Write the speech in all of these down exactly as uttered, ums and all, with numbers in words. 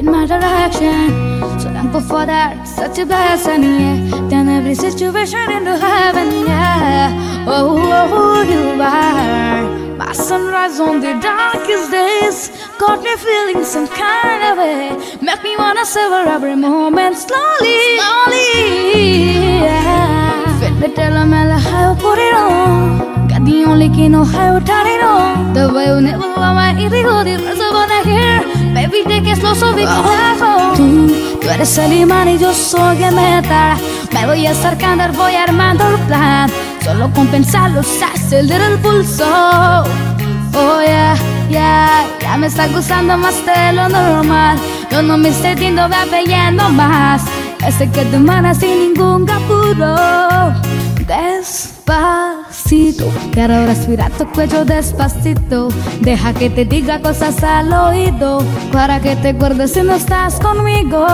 in my direction. So thankful for that, such a blessing, yeah. Turn every situation into heaven, yeah. Oh, oh, oh, you are my sunrise on the darkest days. Got me feeling some kind of way. Make me wanna savor every moment slowly, slowly, yeah. Fit me tell them how to put it on. Got the only key know how to turn it on. The way you never want my ego, the rest of what I hear. Baby, take it slow so we can have home. Tú, tú eres el imán y yo soy el metal. Me voy acercando, voy armando el plan. Solo con pensarlo se acelera el pulso. Oh yeah, yeah. Ya me está gustando más de lo normal. Yo no me estoy sintiendo, va pidiendo más. Ese que te emana sin ningún apuro. Despacito, quiero respirar tu cuello despacito. Deja que te diga cosas al oído, para que te acuerdes si no estás conmigo.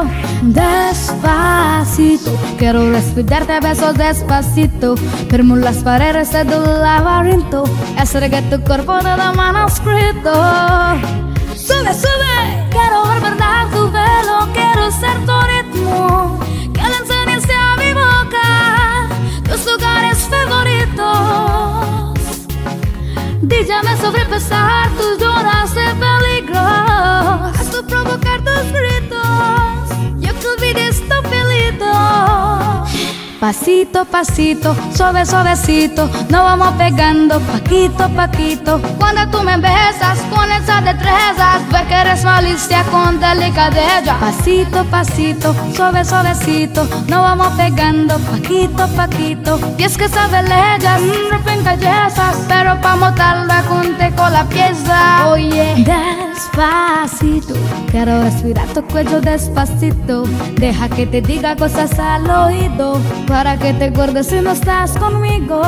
Despacito, quiero respirarte a besos despacito. Firmo las paredes de tu laberinto, hacer que tu cuerpo de la manuscrito. Sube, sube, quiero verbalizar tu velo, quiero ser tu ritmo. Que le enseñes a mi boca tus lugares favoritos. Dígame sobrepasar tus horas de peligro, hasta provocar tus gritos. Yo que olvides tu pelito. Pasito, pasito, suave, suavecito, nos vamos pegando paquito, paquito. Cuando tú me besas con esa destreza, ve que eres malicia con delicadeza. Pasito, pasito, suave, suavecito, nos vamos pegando paquito, paquito. Y es que esa belleza rompen bellezas, pero pa' montarla junte con la pieza. Oye, despacito, quiero respirar tu cuello despacito. Deja que te diga cosas al oído, para que te acuerdes si no estás conmigo.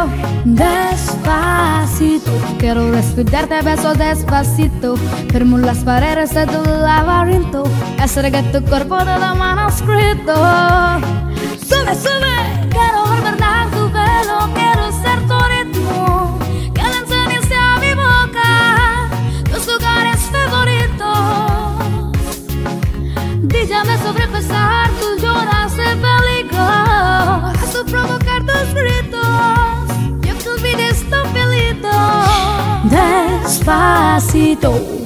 Despacito, quiero respirarte a besos despacito. Firmo las paredes de tu laberinto, hacer que tu cuerpo de la manuscrito. Sube, sube, quiero verbalizar tu velo, quiero ser tu ritmo. Que le enseñes a mi boca tus lugares favoritos. Dígame sobrepasar tus horas de peligro, hasta provocar tus gritos. Yo que olvides tu pelito. Despacito.